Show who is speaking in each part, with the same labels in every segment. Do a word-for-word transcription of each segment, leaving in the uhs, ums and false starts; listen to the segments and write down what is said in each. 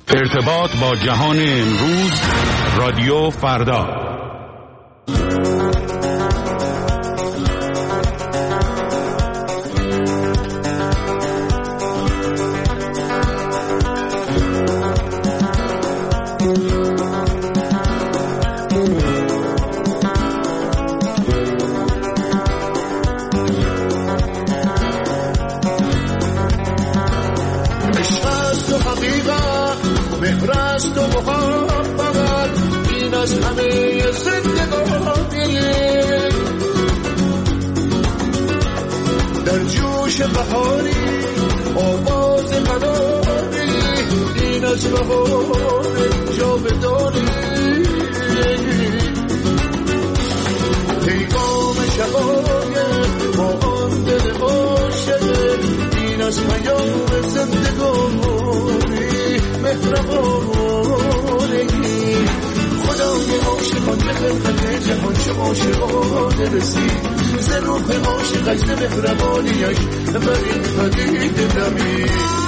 Speaker 1: ارتباط با جهان امروز، رادیو فردا.
Speaker 2: بهاری آواز مناری این از بهار جاودانی پیغام شقایق با آن دل عاشق این از پیام زندگانی مهربانی خدای عاشقان به خلقت جهان چه عاشقانه رسید ز روح عاشقش ز مهربانیش بر این پدید دمید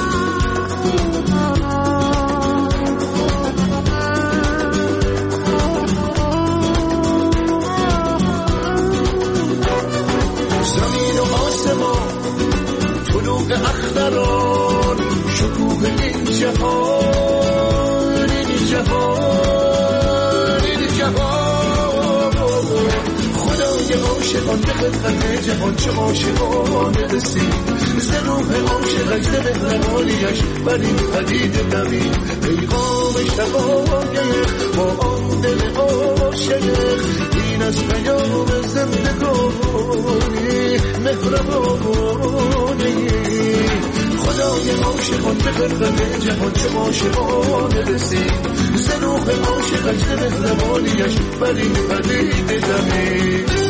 Speaker 2: زمین و آسمان طلوع اختران شکوه این جهان این جهان این جهان خدای عاشقان به خلقت جهان چه عاشقانه رسید ز روح عاشقش ز مهربانیش بر این پدید دمید پیغام شقایق با آن دل عاشق این از پیام زندگانی مهربانی خدای عاشقان به خلقت جهان چه عاشقانه رسید ز روح عاشقش ز مهربانیش بر این پدید دمید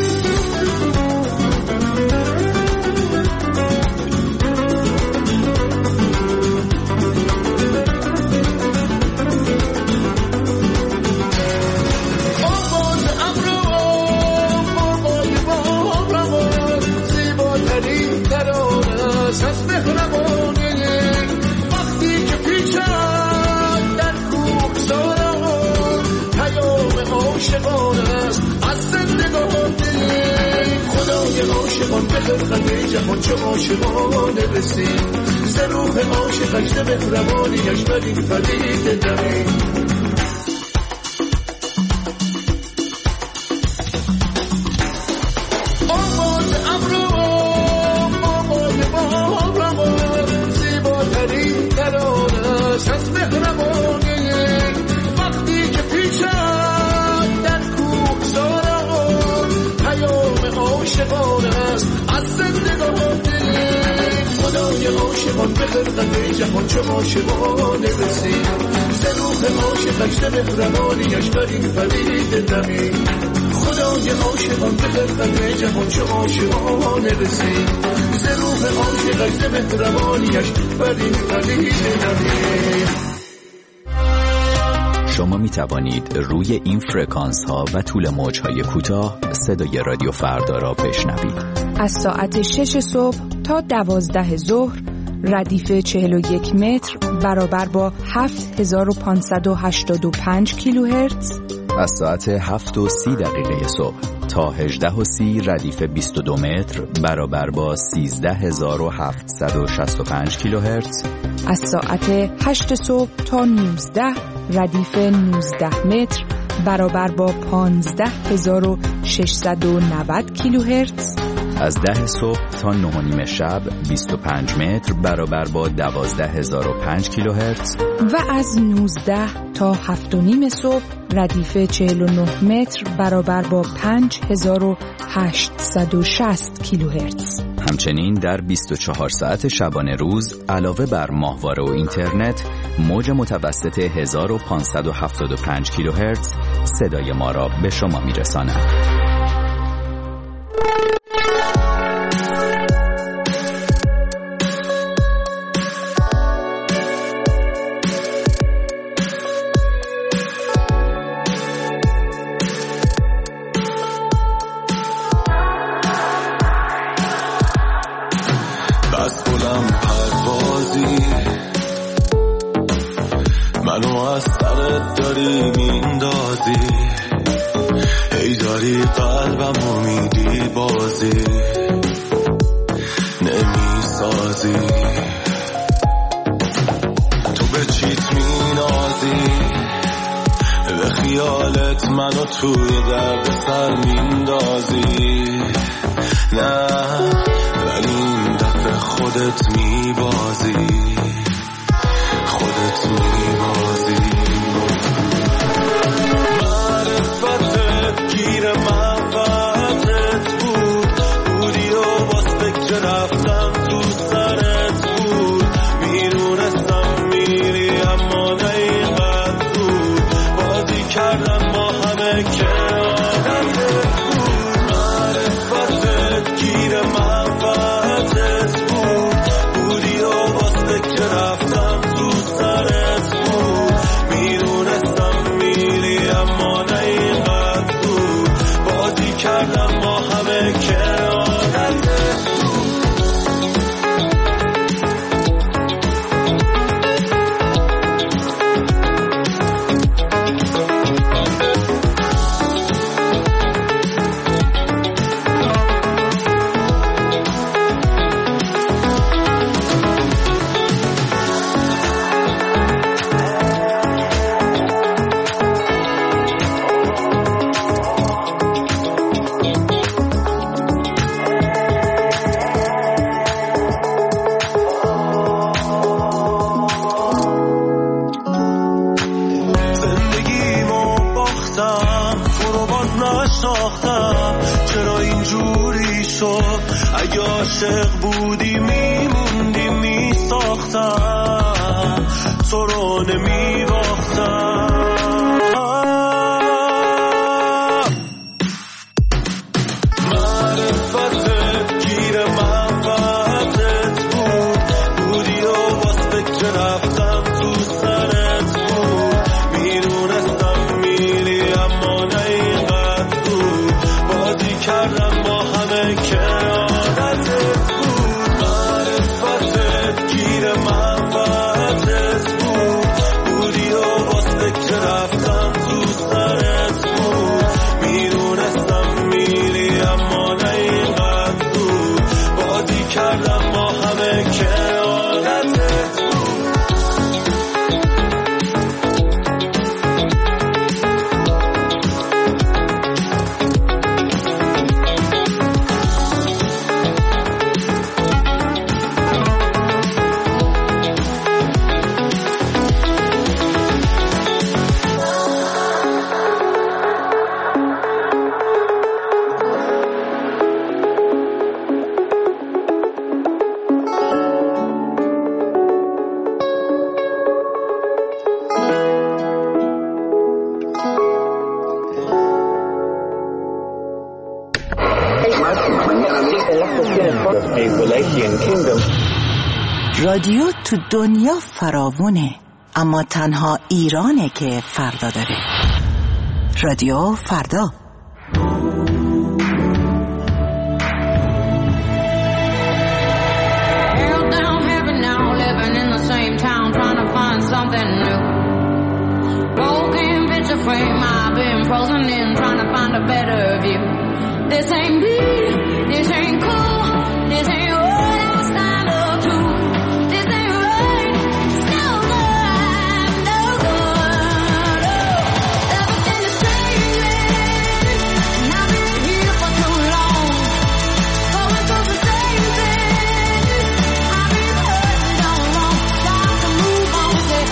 Speaker 2: عاشقان به خلقت جهان چه عاشقانه رسید ز روح عاشقش ز مهربانیش بر این پدید دمید آواز ابرو آواز باران زیباترین ترانه است از مهربانی وقتی که پیچد در کوهساران پیام عاشقان است از زندگانی خدای عاشقان به خلقت جهان چه عاشقانه رسید ز روح عاشقش ز مهربانیش بر این پدید دمید خدای عاشقان به خلقت جهان چه عاشقانه رسید ز روح عاشقش ز مهربانیش بر این پدید دمید.
Speaker 3: شما می توانید روی این فرکانس ها و طول موج های کوتاه صدای رادیو فردا را بشنوید.
Speaker 4: از ساعت شش صبح تا دوازده ظهر ردیف چهل و یک متر برابر با هفت هزار و پانصد و هشتاد و پنج کیلوهرتز.
Speaker 3: از ساعت هفت و سی دقیقه صبح تا هجده و سی ردیف بیست و دو متر برابر با سیزده هزار و هفتصد و شصت و پنج کیلوهرتز.
Speaker 4: از ساعت هشت صبح تا نوزده ردیف نوزده متر برابر با پانزده هزار و ششصد و نود کیلوهرتز.
Speaker 3: از ده صبح تا نه و نیم شب بیست و پنج متر برابر با دوازده هزار و پنج کیلوهرتز
Speaker 4: و از نوزده تا هفت و نیم صبح ردیف چهل و نه متر برابر با پنج هزار و هشتصد و شصت کیلوهرتز.
Speaker 3: همچنین در بیست و چهار ساعت شبانه روز علاوه بر ماهواره و اینترنت موج متوسط هزار و پانصد و هفتاد و پنج کیلوهرتز صدای ما را به شما میرساند.
Speaker 5: منو از سرت داری میندازی، ای داری قلبمو میدی بازی نمیسازی. تو به چیت مینازی، به خیالت منو توی درد سر میندازی. نه ولی این دفعه خودت میبازی، خودت میبازی. معرفتت گیر منفعتت بود، بودی و باز فکر رفتم تو سرت بود. میدونستم میری اما نیقدر بود، بازی کردم با همه که عادتت بود. معرفتت گیر منفعتت بود، بودی و باز فکر رفتم تو سرت بود. میدونستم میری اما نیقدر بود، بازی کردم با همه که عادتت بود. چرا اینجوری شد؟ اگه عاشق بودی میموندی میساختم، تو رو نمیباختم. معرفتت گیر منفعتت بود، بودی و باز فکر رفتم تو سرت بود. میدونستم میری اما نیقدر بود، بازی کردم با همه که عادتت بود. معرفتت گیر منفعتت بود، بودی و باز فکر رفتم تو سرت بود. میدونستم میری اما نیقدر بود، بازی کردم با همه که عادتت بود.
Speaker 6: رادیو تو دنیا فراوونه، اما تنها ایرانه که فردا داره. رادیو فردا.
Speaker 7: This ain't me, this ain't cool, this ain't what I stand up to. This ain't right, it's no good, no good. Oh, everything is changing, and I've been here for too long. Going through the same thing, I've been hurting down wrong. Time to move on, say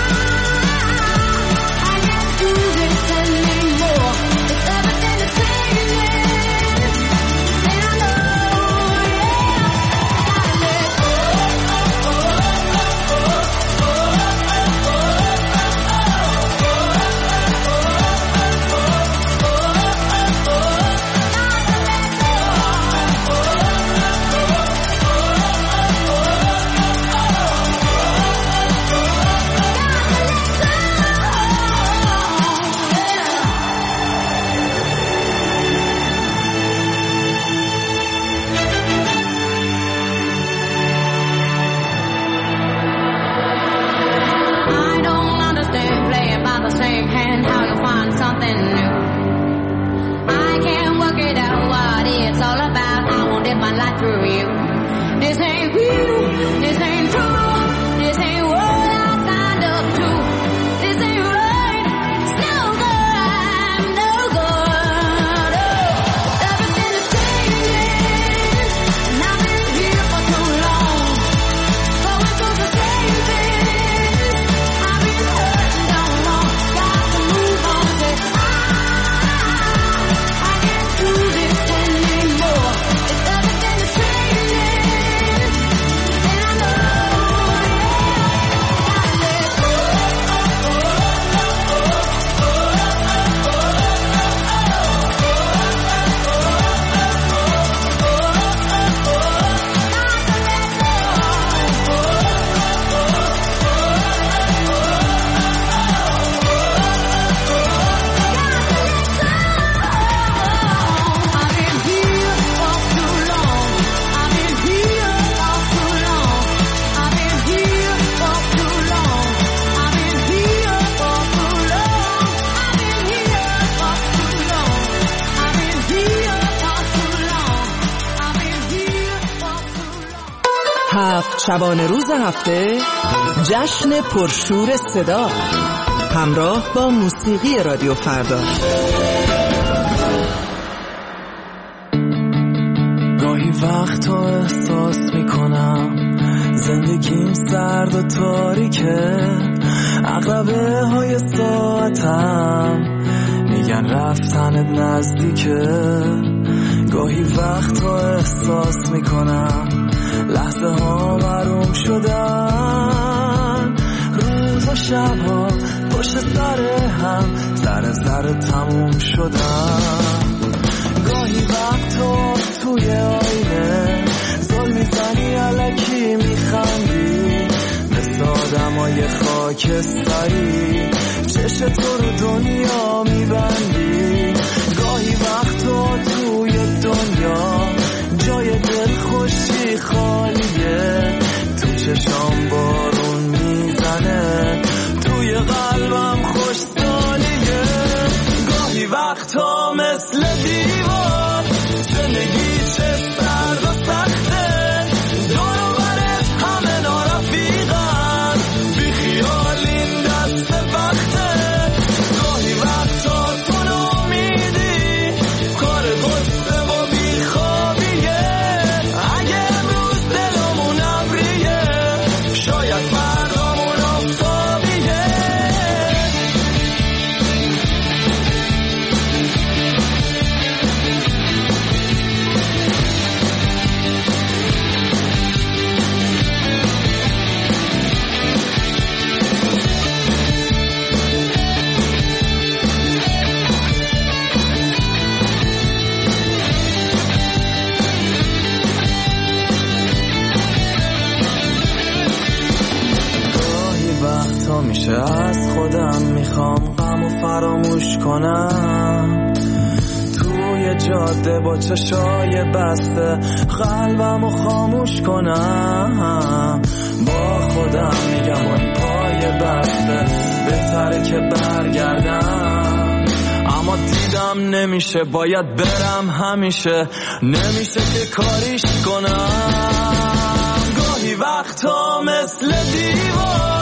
Speaker 7: ah, I can't do this anymore. It's everything is changing. And I know, yeah. the same hand, how you find something new. I can't work it out what it's all about. I won't live my life through you. This ain't real, this ain't true, this ain't what I signed up to. This ain't right, it's no good, I'm no good. Oh, everything is changing, and I've been here for too long. Going through the same things, I've been hurting down long. Got to move on, say I, I can't do this anymore. It's everything is changing, and I know, yeah, gotta let go. I've been here for too long. I've been here for too long. I've been here for too long. I've been here for too long. I've been here for too long. I've been here for too long. I've been here for too long.
Speaker 6: هفت شبانه روز هفته جشن پرشور صدا همراه با موسیقی رادیو فردا.
Speaker 5: گاهی وقتا احساس میکنم زندگیم سرد و تاریکه، عقربه های ساعتم میگن رفتنت نزدیکه. گاهی وقتا احساس میکنم لحظه ها محروم شدن، روز و شب ها پشت سر هم ذره ذره تموم شدن. گاهی وقتا توی آینه زل میزنی الکی میخندی، مثل آدمای خاکستری چشم تو رو دنیا میبندی. گاهی وقتا توی دنیا جای دل خوشی خالیه، تو چشام بارون میزنه، توی قلبم خوش سالیه. گاهی وقتا مثل دیوار زندگی چه سرد و سخته، دور و برت همه نارفیقن، بی خیال این دست وقته. گاهی وقتا تو نامیدی کار قصه و بی خوابیه، اگه امروز دلمون ابریه شاید فردامون آفتابیه. گاهی وقتا میشه از خودم میخوام غمو فراموش کنم، توی جاده با چشای بسته قلبمو خاموش کنم. با خودم میگم اون پای بسته بهتره که برگردم، اما دیدم نمیشه، باید برم همیشه، نمیشه که کاریش کنم. گاهی وقتا مثل دیوار